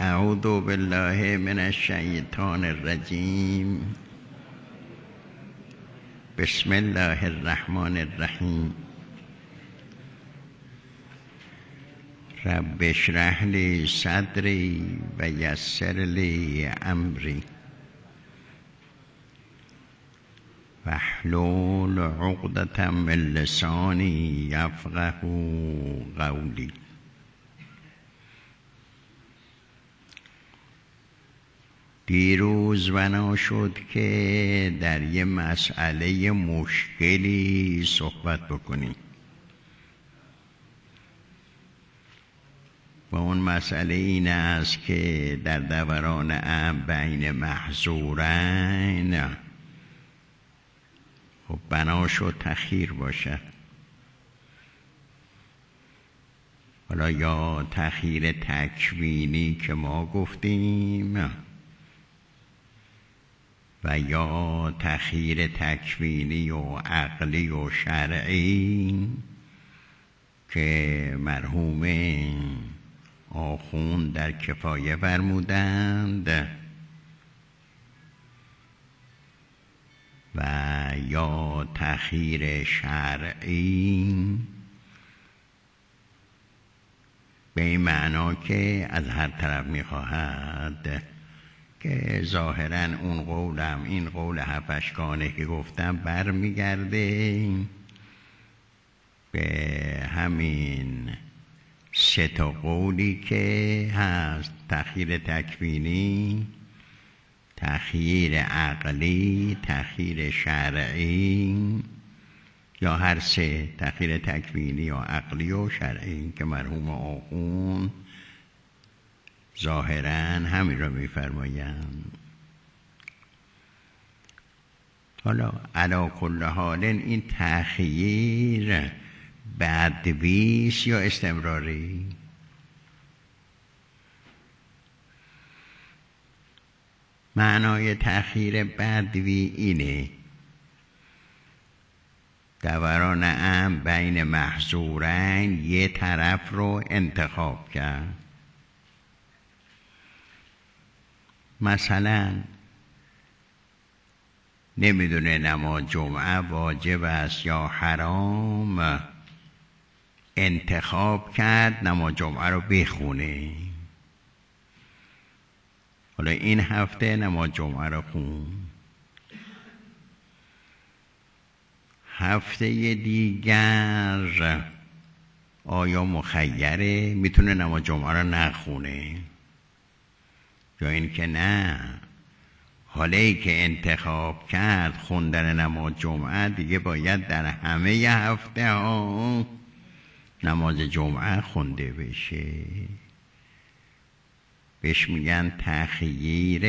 اعوذ بالله من الشیطان الرجیم. بسم الله الرحمن الرحیم. رب اشرح لی صدری و یسر لی امری واحلل عقدة من لسانی یفقهوا قولی. دیروز بنا شد که در یه مسئله مشکلی صحبت بکنیم و اون مسئله این است که در دوران امر بین محظورین خب بنا شد تأخیر باشد، حالا یا تأخیر تکوینی که ما گفتیم و یا تأخیر تکوینی و عقلی و شرعی که مرحوم آخوند در کفایه فرمودند و یا تأخیر شرعی به این معنا که از هر طرف میخواهد که ظاهراً اون قولم این قول هفشگانه که گفتم برمیگرده به همین سه تا قولی که هست: تأخیر تکوینی، تأخیر عقلی، تأخیر شرعی، یا هر سه، تأخیر تکوینی یا عقلی و شرعی که مرحوم آخوند ظاهراً همین را می‌فرمایند. حالا علی کل حال این تأخیر بدویست یا استمراری؟ معنای تأخیر بدوی اینه: دوران امر بین محظورین یه طرف رو انتخاب کرد. مثلا نمیدونه نماز جمعه واجب است یا حرام، انتخاب کرد نماز جمعه رو بخونه. حالا این هفته نماز جمعه رو خون، هفته دیگر آیا مخیره میتونه نماز جمعه رو نخونه یا این که نه، حالی که انتخاب کرد خوندن نماز جمعه دیگه باید در همه هفته ها نماز جمعه خونده بشه. بهش میگن تأخیر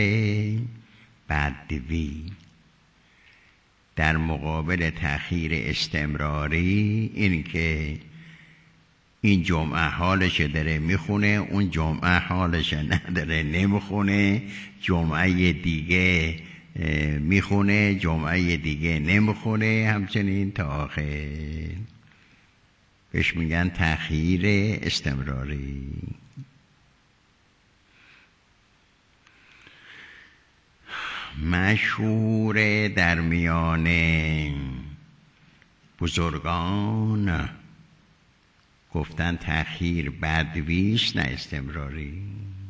بدوی. در مقابل تأخیر استمراری این که این جمعه حالش داره میخونه، اون جمعه حالش نداره نمیخونه، جمعه دیگه میخونه، جمعه دیگه نمیخونه، همچنین تا آخر. بهش میگن تأخیر استمراری. مشهور در میان بزرگان گفتن تأخیر بدویست نه استمراری.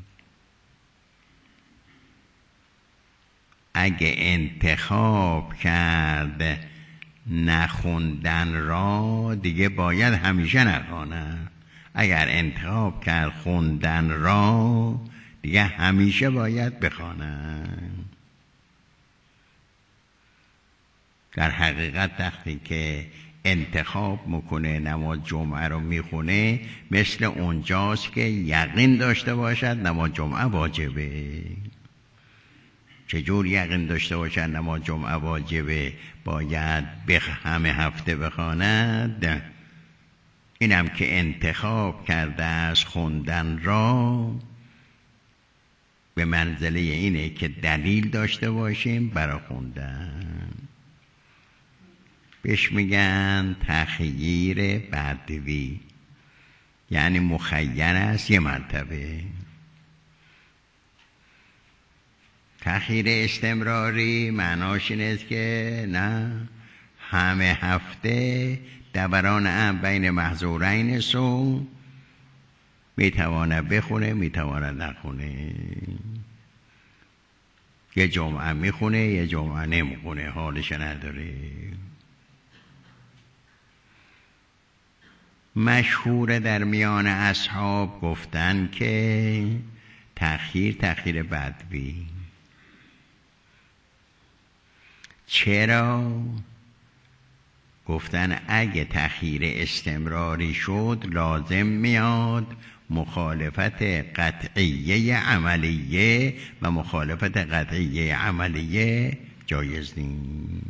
اگه انتخاب کرد نخوندن را دیگه باید همیشه نخونه. اگر انتخاب کرد خوندن را دیگه همیشه باید بخونه. در حقیقت وقتی که انتخاب میکنه نماز جمعه رو میخونه مثل اونجاست که یقین داشته باشد نماز جمعه واجبه. چجور یقین داشته باشد نماز جمعه واجبه؟ باید همه هفته بخواند. اینم که انتخاب کرده از خوندن را به منزله اینه که دلیل داشته باشیم برای خوندن. بهش میگن تخییر بدوی، یعنی مخیر است یه مرتبه. تأخیر استمراری معناش این است که نه همه هفته دوران هم بین محظورین سو میتواند بخونه میتواند نخونه، یه جمعه میخونه یه جمعه نمیخونه، حالش نداره. مشهور در میان اصحاب گفتن که تأخیر بدوی. چرا؟ گفتن اگه تأخیر استمراری شد لازم میاد مخالفت قطعیه عملیه و مخالفت قطعیه عملیه جایز نیست.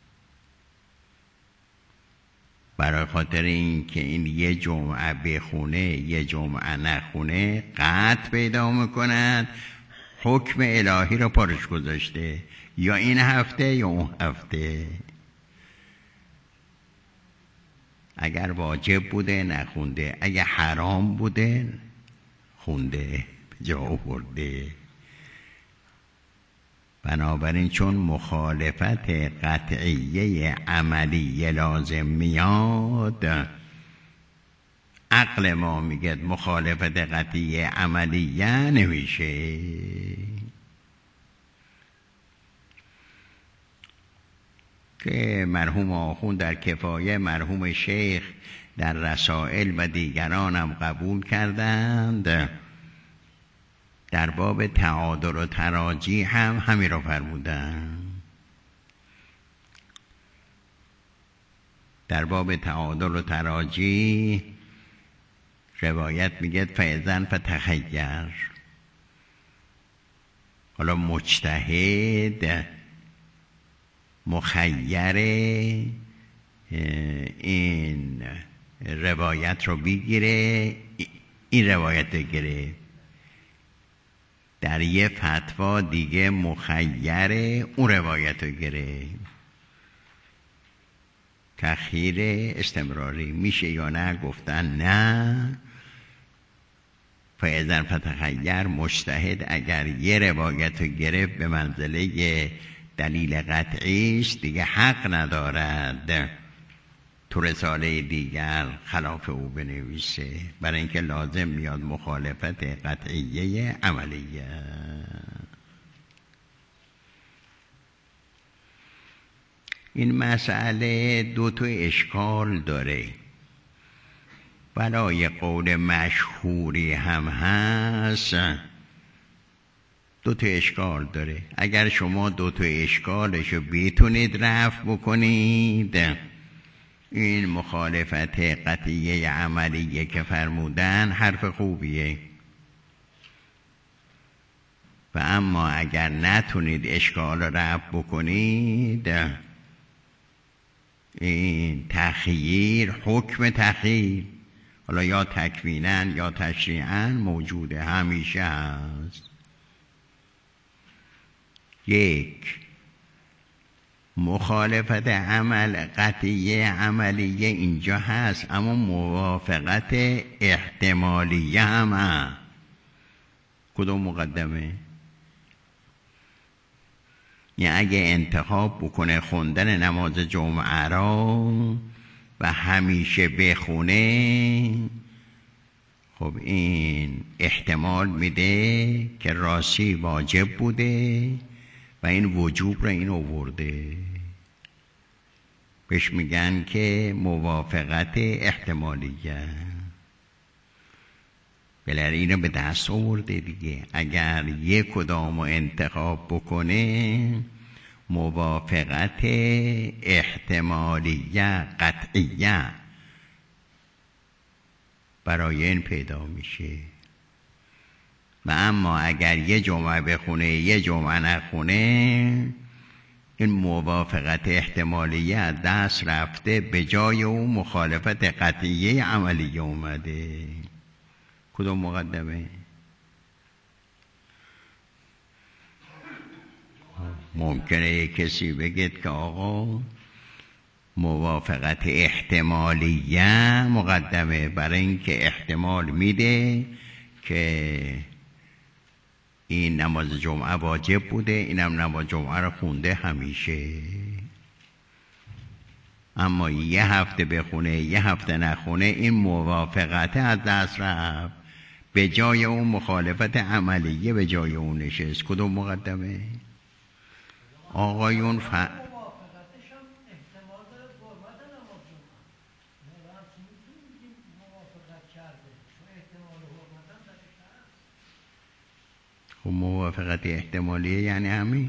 برای خاطر این که این یه جمعه بخونه یه جمعه نخونه قطع پیدا میکنند، حکم الهی رو پارش گذاشته، یا این هفته یا اون هفته. اگر واجب بوده نخونده، اگر حرام بوده خونده جا آورده. بنابراین چون مخالفت قطعیه عملی لازم میاد، عقل ما میگه مخالفت قطعیه عملیه نمیشه. که مرحوم آخوند در کفایه، مرحوم شیخ در رسائل و دیگران هم قبول کردند، در باب تعادل و تراجی هم همین رو فرمودن. در باب تعادل و تراجی روایت میگه فاذن فتخیر. حالا مجتهد مخیر این روایت رو بگیره، این روایت رو گیره، در یه فتوا دیگه مخیر اون روایت رو گیره. تأخیر استمراری میشه یا نه؟ گفتن نه. فاذا فتخیر، مجتهد اگر یه روایت رو گرفت به منزله دلیل قطعی است، دیگه حق ندارد تو رساله دیگر خلاف او بنویسه، برای اینکه لازم میاد مخالفت قطعیه عملیه. این مسئله دو تا اشکال داره. برای قول مشهوری هم هست، دو تا اشکال داره. اگر شما دو تا اشکالشو بتونید رفع بکنید، این مخالفت قطعیه عملیه که فرمودن حرف خوبیه. و اما اگر نتونید اشکال رو رفع بکنید، این تخییر، حکم تخییر، حالا یا تکویناً یا تشریعاً موجوده، همیشه هست. یک، مخالفت عمل قطعیه عملیه اینجا هست، اما موافقت احتمالیه هم هست. کدوم مقدمه؟ یعنی اگه انتخاب بکنه خوندن نماز جمعه را و همیشه بخونه، خب این احتمال میده که راستی واجب بوده و این وجوب را این آورده. بهش میگن که موافقت احتمالیه. بلکه اینو به دست آورده دیگه. اگر یک کدامو انتخاب بکنه، موافقت احتمالیه قطعیه برای این پیدا میشه. و اما اگر یه جمعه بخونه یه جمعه نخونه، این موافقت احتمالیه از دست رفته، به جای اون مخالفت قطعیه عملیه اومده. کدوم مقدمه؟ ممکنه کسی بگید که آقا موافقت احتمالیه مقدمه، برای اینکه احتمال میده که این این نماز جمعه واجب بوده، اینم نماز جمعه رو خونده همیشه. اما یه هفته بخونه یه هفته نخونه، این موافقت از دست رفت، به جای اون مخالفت عملیه به جای اون نشست. کدوم مقدمه؟ آقایون خب موافقت احتمالیه یعنی همین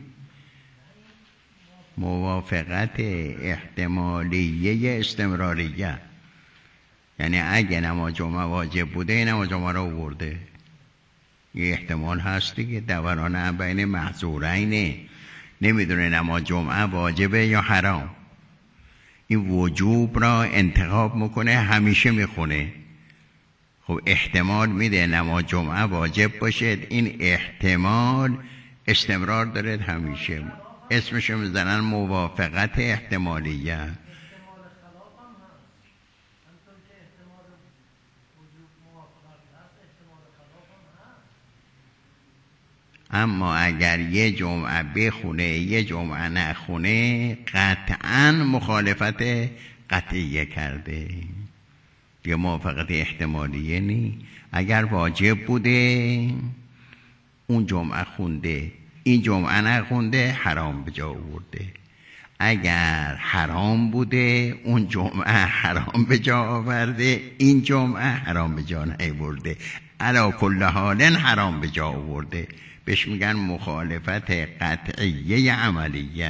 موافقت احتمالیه استمراریه، یعنی اگه نماز جمعه واجب بوده این نماز جمعه رو آورده. یه احتمال هست دیگه، دوران بین محظورینه، نمیدونه نماز جمعه واجبه یا حرام، این وجوب را انتخاب میکنه همیشه میخونه. خب احتمال میده نماز جمعه واجب باشه، این احتمال استمرار داره همیشه، اسمشو میزنن موافقت احتمالیه. اما اگر یه جمعه بخونه یه جمعه نخونه، قطعا مخالفت قطعیه کرده، دیگه موافقت احتمالیه نی. اگر واجب بوده اون جمعه خونده، این جمعه نخونده، حرام به جا آورده. اگر حرام بوده اون جمعه حرام به جا آورده، این جمعه حرام به جا نیاورده، علی کل حال حرام به جا آورده. بهش میگن مخالفت قطعیه عملیه.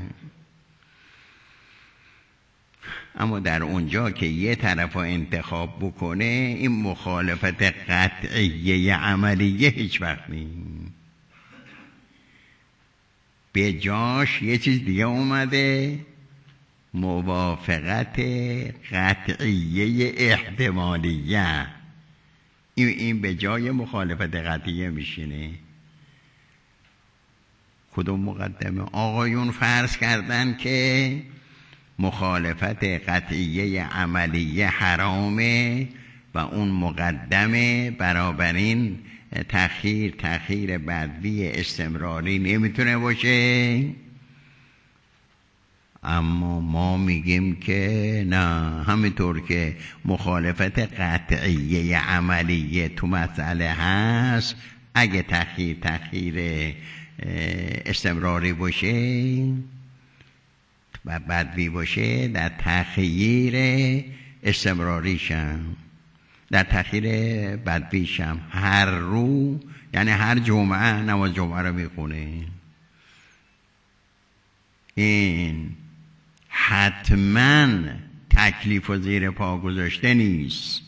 اما در اونجا که یه طرف رو انتخاب بکنه، این مخالفت قطعیه عملیه هیچ وقت نیست. به جاش یه چیز دیگه اومده، موافقت قطعیه احتمالیه. این به جای مخالفت قطعیه میشینه. کدوم مقدمه؟ آقایون فرض کردن که مخالفت قطعیه عملیه حرامه و اون مقدمه، بنابراین تأخیر بدوی استمراری نمیتونه باشه. اما ما میگیم که نه، همینطور که مخالفت قطعیه عملیه تو مسئله هست، اگه تأخیر استمراری باشه و بدوی باشه، در تأخیر استمراریشم، در تأخیر بدویشم هر رو، یعنی هر جمعه نماز جمعه رو میخونه، این حتما تکلیف و زیر پا گذاشته نیست،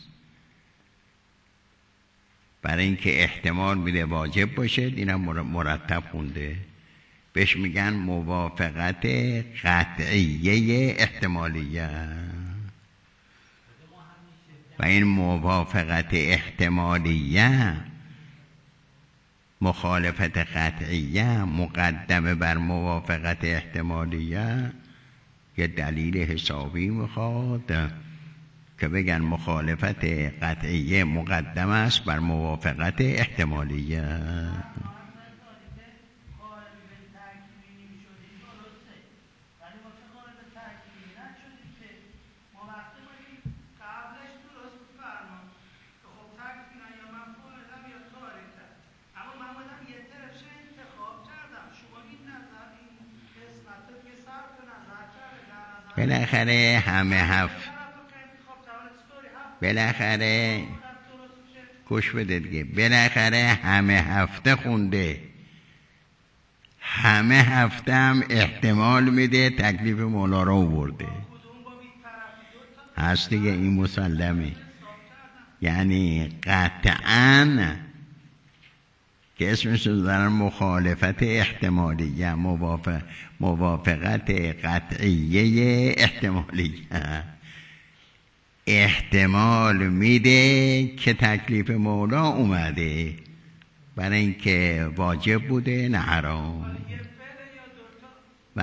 برای اینکه احتمال میده واجب باشه، اینم مرتب خونده. بهش میگن موافقت قطعیه احتمالیه. و این موافقت احتمالیه، مخالفت قطعیه مقدمه بر موافقت احتمالیه، یه دلیل حسابی میخواد که بگن مخالفت قطعیه مقدم است بر موافقت احتمالیه. بالاخره گوش بده دیگه، بالاخره همه هفته خونده، همه هفته هم احتمال میده تکلیف مولا رو برده، هست دیگه، این مسلمه. یعنی قطعاً که اسمش رو دارن مخالفت احتمالیه، موافقت قطعیه احتمالیه، احتمال میده که تکلیف مولا اومده، برای اینکه واجب بوده نه حرام. و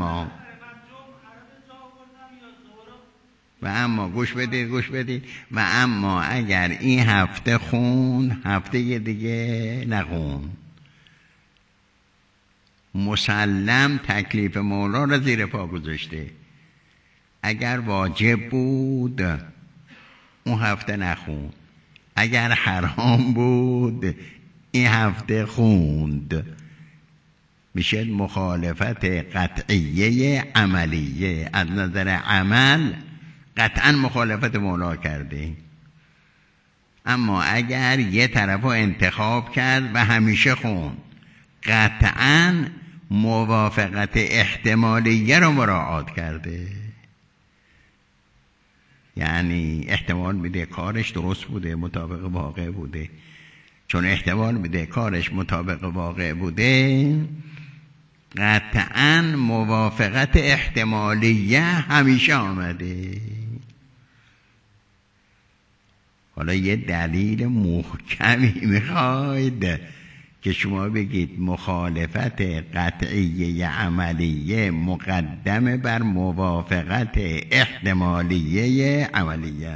اما گوش بدید و اما اگر این هفته خون، هفته دیگه نخون، مسلم تکلیف مولا را زیر پا گذاشته. اگر واجب بود اون هفته نخوند، اگر حرام بود این هفته خوند. میشه مخالفت قطعیه عملیه. از نظر عمل قطعا مخالفت مولا کرده. اما اگر یه طرف انتخاب کرد و همیشه خوند، قطعا موافقت احتمالیه رو مراعات کرده. یعنی احتمال میده کارش درست بوده، مطابق واقع بوده. چون احتمال میده کارش مطابق واقع بوده، قطعا موافقت احتمالیه همیشه آمده. حالا یه دلیل محکمی میخواید که شما بگید مخالفت قطعیه عملیه مقدم بر موافقت احتمالیه عملیه.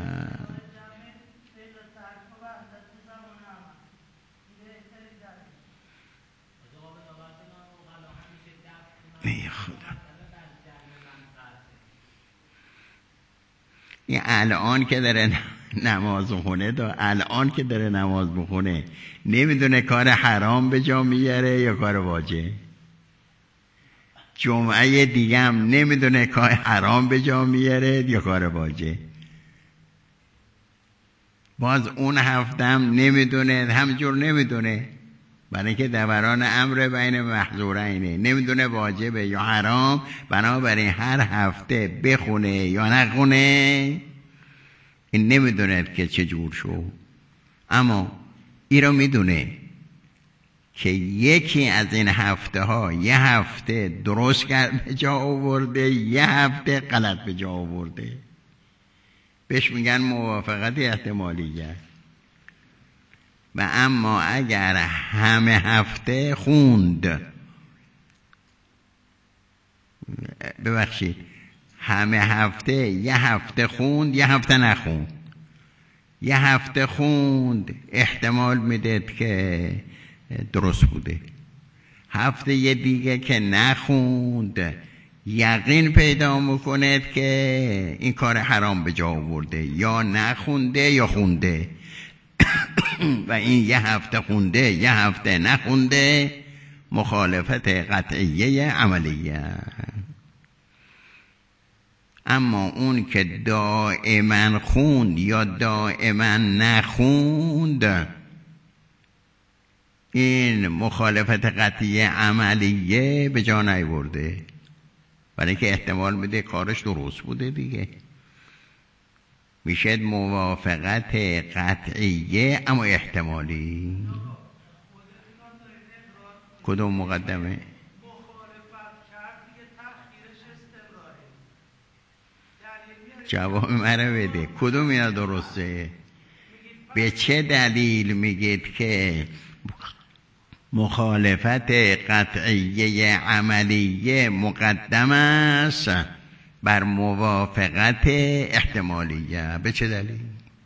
این الان که داره نماز بخونه، الان که داره نماز بخونه نمیدونه کار حرام به جا میاره یا کار واجب. جمعه دیگه هم نمیدونه کار حرام به جا میاره یا کار واجب. باز اون هفته هم نمیدونه، همجور نمیدونه، برای اینکه دوران امر بین محظورینه، نمیدونه واجبه یا حرام. بنابراین هر هفته بخونه یا نخونه این نمیدونه که چجور شو. اما این رو میدونه که یکی از این هفته ها یه هفته درست کرد به جا آورده، یه هفته غلط به جا آورده. بهش میگن موافقت احتمالیه. و اما اگر همه هفته خوند، ببخشید، همه هفته یه هفته خوند یه هفته نخوند، یه هفته خوند احتمال میدید که درست بوده. هفته یه دیگه که نخوند یقین پیدا میکنید که این کار حرام به جا آورده، یا نخونده یا خونده. و این یه هفته خونده یه هفته نخونده مخالفت قطعیه عملیه. اما اون که دائما خوند یا دائما نخوند این مخالفت قطعیه عملیه به جا نیورده، برای اینکه احتمال میده کارش درست بوده دیگه. میشه موافقت قطعیه اما احتمالی. کدوم مقدمه؟ جواب مرا بده، کدوم اینا درسته؟ به چه دلیل میگید که مخالفت قطعیه عملیه مقدم است بر موافقت احتمالیه؟ به چه دلیل؟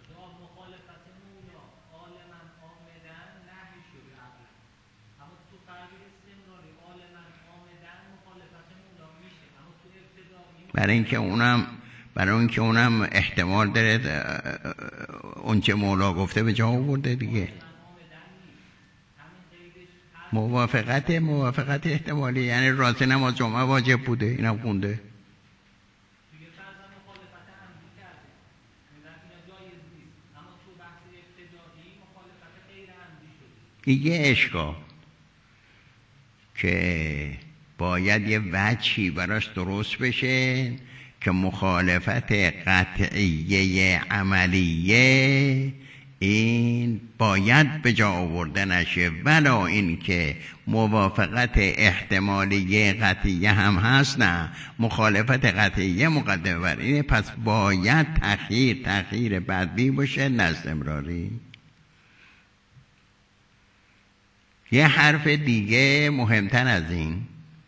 برای اینکه اونم احتمال داره اون چه مولا گفته به جا آورده دیگه. موافقت احتمالی یعنی راستی نماز جمعه واجب بوده، اینم خونده. یه اشکال که باید یه وجهی براش درست بشه که مخالفت قطعیه عملیه این باید به جا آورده نشه، ولا این که موافقت احتمالیه قطعیه هم هست نه، مخالفت قطعیه مقدمه بر اینه. پس باید تأخیر بدبی باشه نه استمراری. یه حرف دیگه مهمتر از این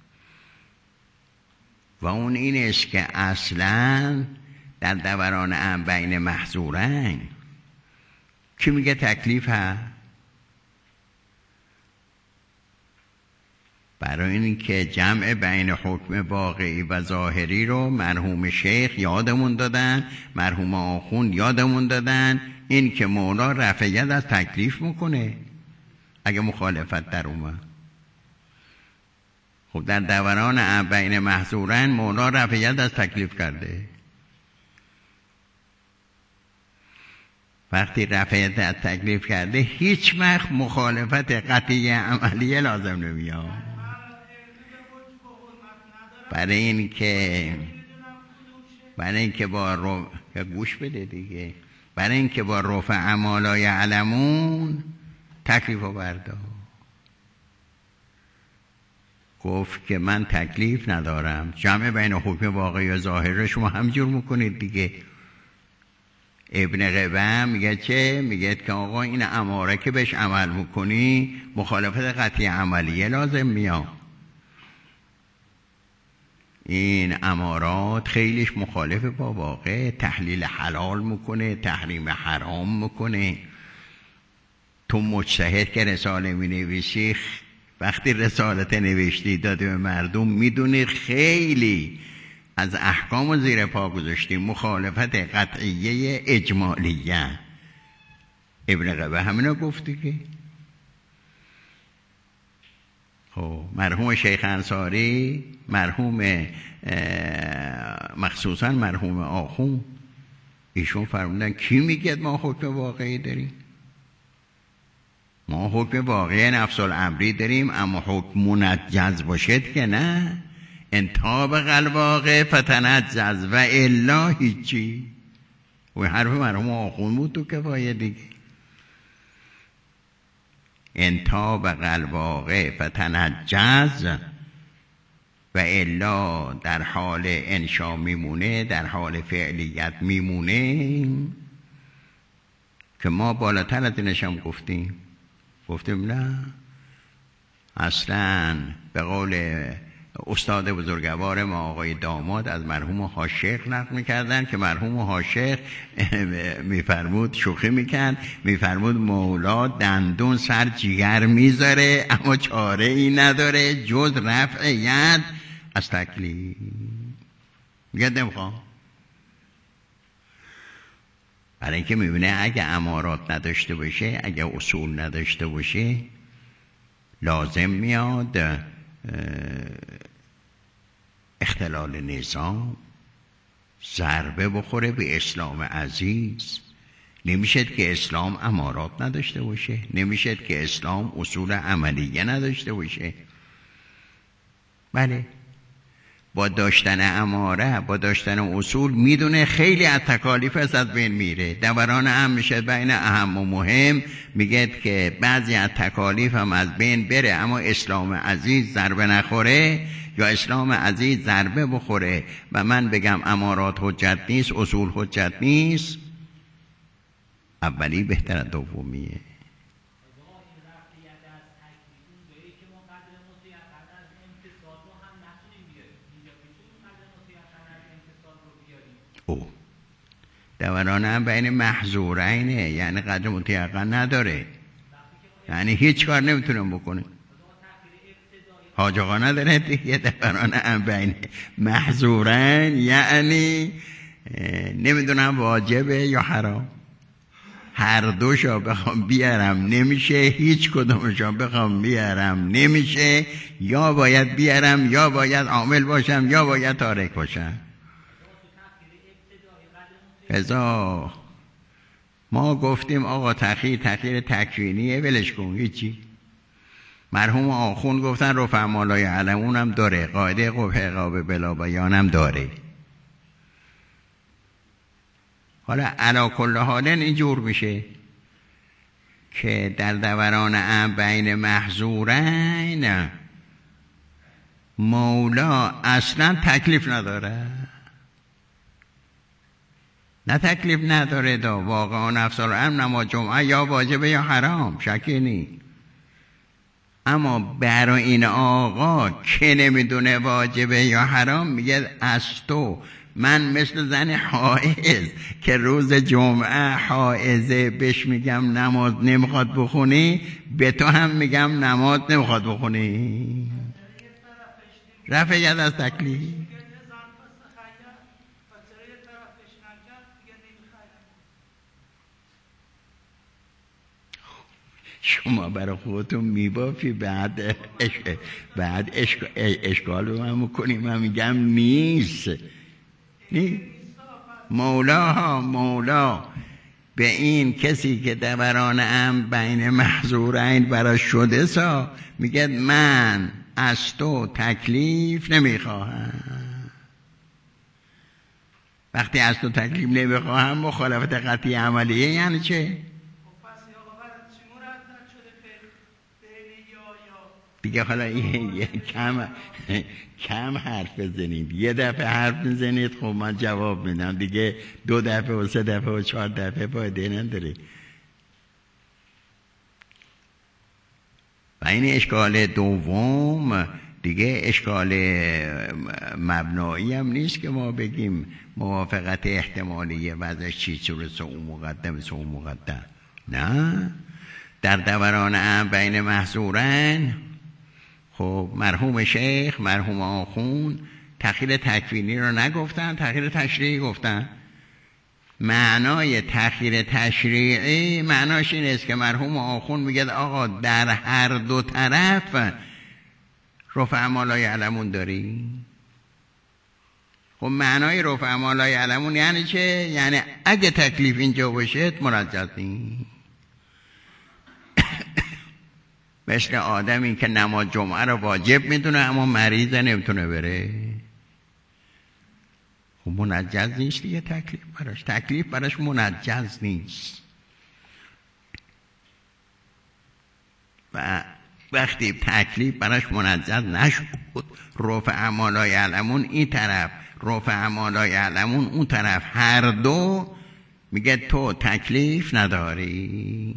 و اون این است که اصلا در دوران امر بین محظورین کی میگه تکلیف هست؟ برای اینکه جمع بین حکم واقعی و ظاهری رو مرحوم شیخ یادمون دادن، مرحوم آخوند یادمون دادن، این که مولا رفع ید از تکلیف میکنه اگه مخالفت در اومد. خب در دوران بین محظورین مولا رفع ید از تکلیف کرده. وقتی رفع ید از تکلیف کرده هیچ وقت مخالفت قطعی عملیه لازم نمیاد. برای اینکه با گوش بده دیگه، برای اینکه با رفع ما لا یعلمون تکلیف رو بردار. گفت که من تکلیف ندارم، جمع بین حکم واقعی و ظاهر رو شما همجور میکنید دیگه. ابن قبه میگه چه؟ میگه که آقا این اماره که بهش عمل میکنی مخالفت قطعی عملیه لازم میاد. این امارات خیلیش مخالف با واقع، تحلیل حلال میکنه، تحریم حرام میکنه. تو مجتهد که رساله مینویسی، وقتی رسالت نوشتی داده به مردم، میدونی خیلی از احکام زیر پا گذاشتی، مخالفت قطعیه اجمالیه. ابن قبه همینو گفتی که خب مرحوم شیخ انصاری، مرحوم مخصوصا مرحوم آخوند، ایشون فرمودن کی میگه ما حکم واقعی داریم؟ ما حکم واقعی نفس الامری داریم، اما حکم منجز باشد که نه. انتاب الواقع فتنجز و الا هیچی. و حرف مرحوم آخوند بود تو کفایه دیگه. انتاب الواقع فتنجز و الا در حال انشا میمونه، در حال فعلیت میمونه. که ما بالاتر از اینش هم گفتیم نه، اصلا به قول استاد بزرگوار ما آقای داماد از مرحوم حاشیخ نقل میکردن که مرحوم حاشیخ میفرمود، شوخی میکرد، میفرمود مولا دندون سر جیگر میذاره اما چاره ای نداره جز رفع ید از تکلیف. میگه نمیخوام، برای اینکه میبینه اگه امارات نداشته باشه، اگه اصول نداشته باشه، لازم میاد اختلال نظام، ضربه بخوره به اسلام عزیز. نمیشد که اسلام امارات نداشته باشه، نمیشد که اسلام اصول عملیه نداشته باشه. بله، با داشتن اماره، با داشتن اصول میدونه خیلی از تکالیف از بین میره. دوران هم میشه بین اهم و مهم، میگه که بعضی از تکالیف هم از بین بره اما اسلام عزیز ضربه نخوره، یا اسلام عزیز ضربه بخوره و من بگم امارات حجت نیست، اصول حجت نیست، اولی بهتر از دومیه. دوران هم بین محظورینه، یعنی قدر متیقن نداره، یعنی هیچ کار نمیتونه بکنه. حاج آقا نداره دیگه. دوران هم بین محظورین یعنی نمیدونم واجبه یا حرام، هر دوشا بخوام بیارم نمیشه، هیچ کدومشا بخوام بیارم نمیشه، یا باید بیارم یا باید عامل باشم یا باید تارک باشم. ازا ما گفتیم آقا تأخیر تکوینیه، ولش کن، هیچی. مرحوم آخوند گفتن رفع ما لا یعلمون هم داره، قاعده قبح عقاب بلا بیان هم داره. حالا علا کل حال اینجور میشه که در دوران بین محظورین مولا اصلا تکلیف نداره، نه تکلیف نداره دا واقعا نفس الامر نماز جمعه یا واجبه یا حرام، شکی نی. اما برای این آقا که نمیدونه واجبه یا حرام میگه از تو من مثل زن حائض که روز جمعه حائضه بهش میگم نماز نمیخواد بخونی، به تو هم میگم نماز نمیخواد بخونی. رفع ید از تکلیف. شما برای خودتون میبافی بعد اشکال رو من میکنی. من میگم نیست. مولا به این کسی که دوران ام بین محظورین براش شده سا میگه من از تو تکلیف نمیخواهم. وقتی از تو تکلیف نمیخواهم مخالفت قطعی عملیه یعنی چه؟ دیگه حالا کم حرف بزنید. یه دفعه حرف بزنید خب من جواب میدم. دیگه 2 دفعه و 3 دفعه و 4 دفعه فایده نداره. و این اشکال دوم دیگه اشکال مبنایی هم نیست که ما بگیم موافقت احتمالیه و ازش چی صورت اون مقدم. نه، در دوران ام بین محظورن خب مرحوم شیخ مرحوم آخون تأخیر تکوینی رو نگفتن، تأخیر تشریعی گفتن. معنای تأخیر تشریعی معناش این است که مرحوم آخون میگه آقا در هر دو طرف رفع ما لا یعلمون داری. خب معنای رفع ما لا یعلمون یعنی چه؟ یعنی اگه تکلیف اینجا باشه مرجز نیست. مثل آدمی که نماز جمعه رو واجب میدونه اما مریضه نمیتونه بره. خب منجز نیست دیگه تکلیف براش منجز نیست. و وقتی تکلیف براش منجز نشد رفع ما لا یعلمون این طرف رفع ما لا یعلمون اون طرف هر دو میگه تو تکلیف نداری.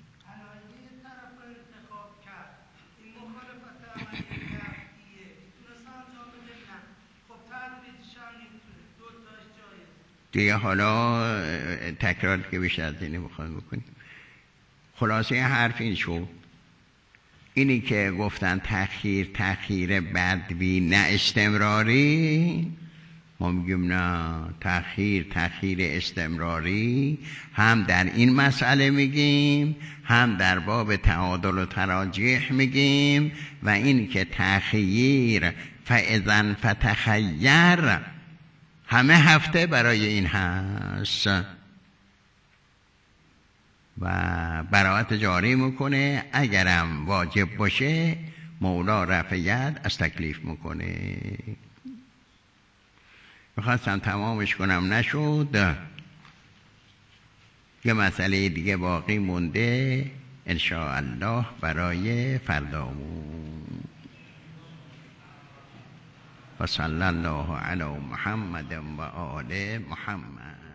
دیگه حالا تکرار که بیشتر از اینه بخوایم بکنیم. خلاصه حرف این شد، اینی که گفتن تأخیر بدوی نه استمراری، ما میگیم نه، تأخیر استمراری هم در این مسئله میگیم هم در باب تعادل و تراجیح میگیم. و این که تأخیر فاذا فتخیر همه هفته برای این هست و براءت جاری میکنه. اگرم واجب باشه مولا رفع ید از تکلیف میکنه. میخواستم تمامش کنم نشد. یه مسئله دیگه باقی مونده انشاءالله برای فردامون. و صلی الله علی محمد و آل محمد.